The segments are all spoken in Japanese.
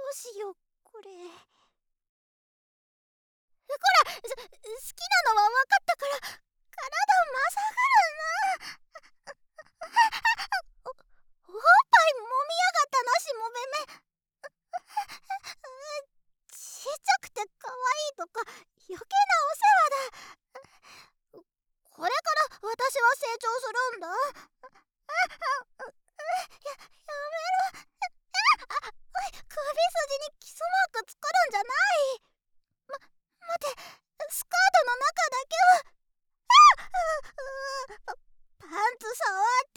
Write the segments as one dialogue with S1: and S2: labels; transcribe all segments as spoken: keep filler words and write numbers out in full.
S1: うしようこれ。こら、好きなのは分かったから体まさぐるな。お、おっぱいもみやがったなしもべめ。ちっちゃくてかわいいとか余計なお世話だ。これから私は成長するんだ。や、やめろ。あ、首筋にキスマーク作るんじゃない。ま、待って、スカートの中だけは。あ、パンツ触った。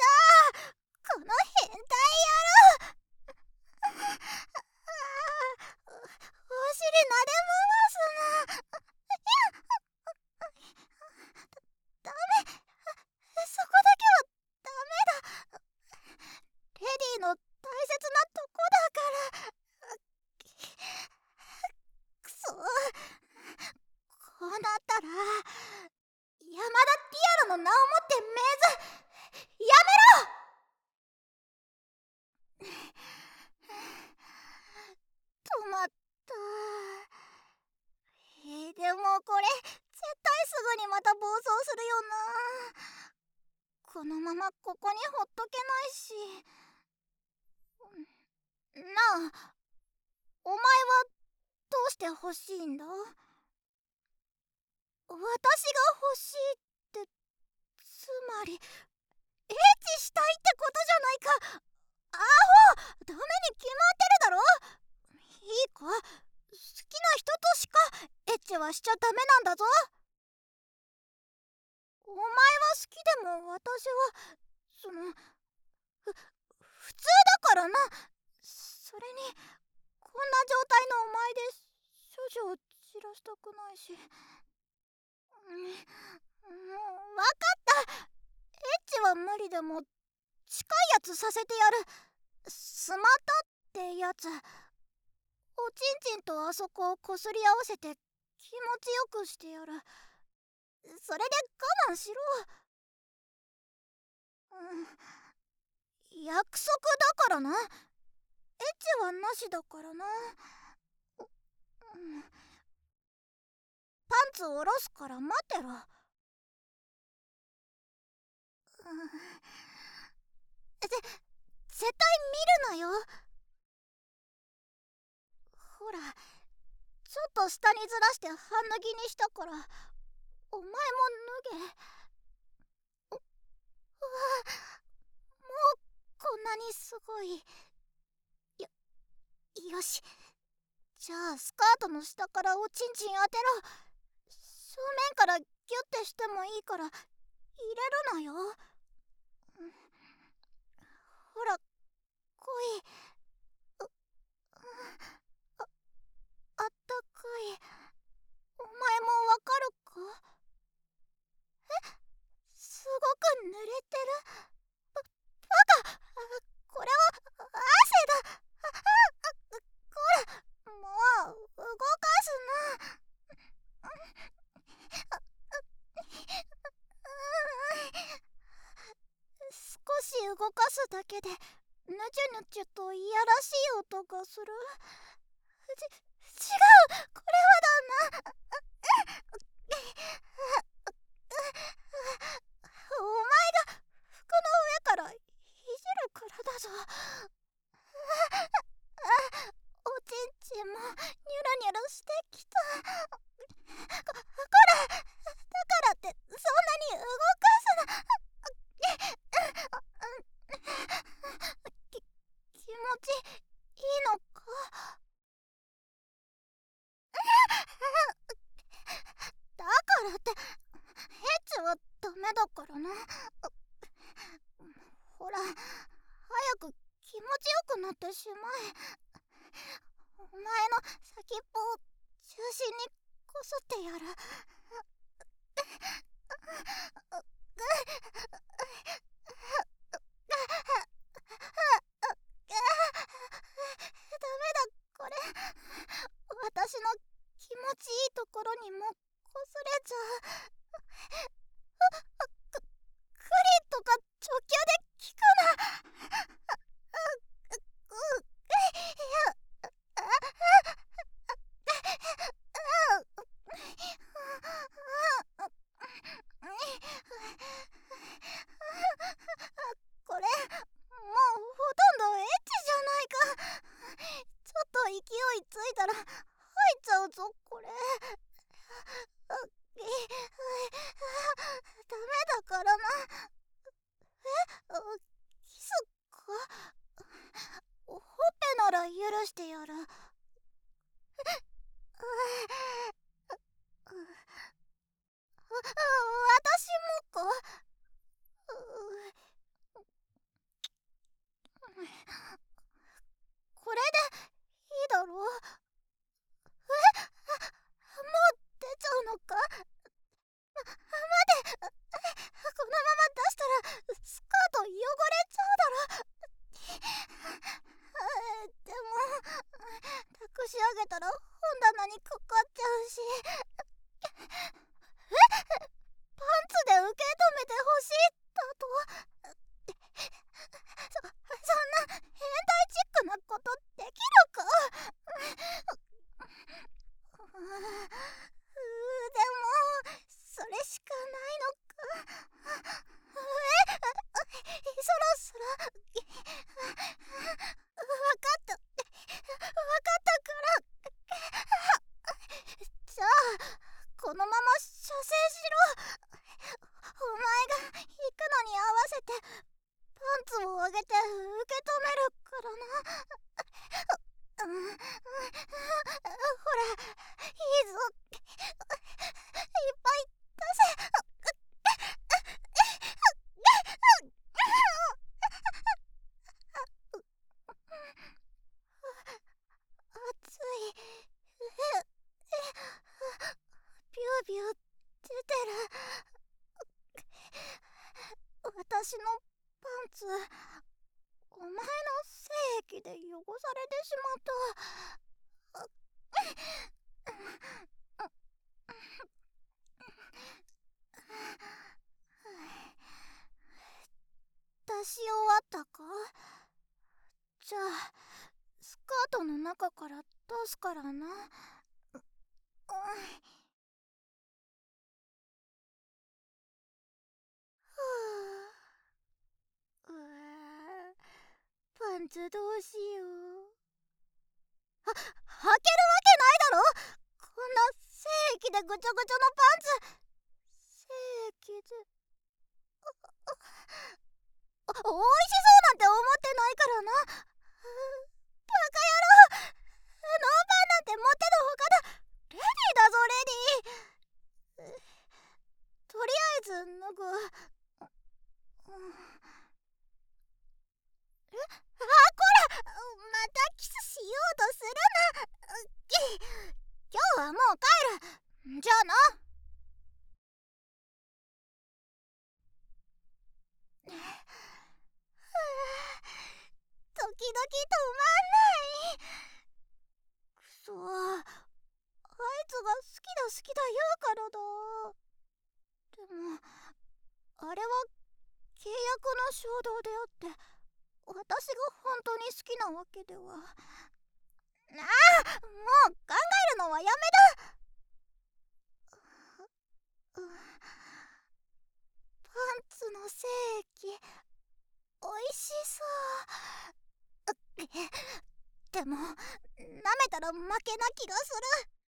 S1: この変態野郎。お尻撫で回すな。ダメ、そこだけはダメだ。レディの大切なとこだから。くそ、こうなったら山田ティアラの名をもって命ず。やめろ。止まった。えー、でもこれ絶対すぐにまた暴走するよな。このままここにほっとけないし。なあ、お前はどうして欲しいんだ？私が欲しいってつまりエッチしたいってことじゃないか。アホ、ダメに決まってるだろ。いいか、好きな人としかエッチはしちゃダメなんだぞ。お前は好きでも私はそのふ普通だからな。それにこんな状態のお前で処女を散らしたくないし。もう分かった。エッチは無理でも近いやつさせてやる。スマタってやつ。おちんちんとあそこをこすり合わせて気持ちよくしてやる。それで我慢しろ。うん、約束だからな。エッチはなしだからな。うん、パンツ下ろすから待ってろ。うん、ぜ絶対見るなよ。ほら、ちょっと下にずらして半脱ぎにしたからお前も脱げ。うわ、もうこんなにすごい。よ、よし、じゃあスカートの下からおちんちん当てろ。正面からギュッてしてもいいから入れるなよ。ほら、来い。う、あ、あったかい。お前もわかるか？え、すごく濡れてる。バ、バカ、これは汗だ。あ、あ、こら、もう動かすな。少し動かすだけでぬちゅぬちゅといやらしい音がする。ち、違う、これはだな。お前が服の上からいじるからだぞ。おちんちんもニュルニュルしてきた。こ、こら、だからってそんなに動かすな。き、気持ちいいのか？だからってエッチはダメだからな。ほら、早く気持ちよくなってしまえ。お前の先っぽを中心にこすってやる。ダメだこれ。私の気持ちいいところにもこすれちゃう。ク、クリとか直球で効くな。 勢いついたら入っちゃうぞこれ。あっえダメだからな。えあキスか。ほっぺなら許してやる。私もか。これでいいだろう。えもう出ちゃうのか。ま、待て。このまま出したらスカート汚れちゃうだろ。でも託し上げたら本棚にかかっちゃうし。えパンツで受け止めてほしいだと。そ、そんな変態チックなことできるか。うーでもそれしかないのか。えそろそろわかったわかったからじゃあこのまま射精しろ。お前が行くのに合わせてパンツを上げて受け止めるからな。うん、うん、ほらいいぞ。いっぱい出せ。熱い。ビュービュー出てる。私のパンツお前の精液で汚されてしまった。出し終わったか。じゃあスカートの中から出すからな。う、うんうわパンツどうしよう。は、履けるわけないだろこんな精液でぐちょぐちょのパンツ。精液でお、おいしそうなんて思ってないからな。バカ野郎。ノーパンなんてもってのほかだ。レディーだぞレディー。とりあえず脱ぐ。えあこらまたキスしようとするな。今日はもう帰る。じゃあな。時々止まんない。くそあいつが好きだ好きだ言うからだ。でもあれは契約の衝動であって私が本当に好きなわけでは。ああもう考えるのはやめだ。パンツの精液おいしそう。でも舐めたら負けな気がする。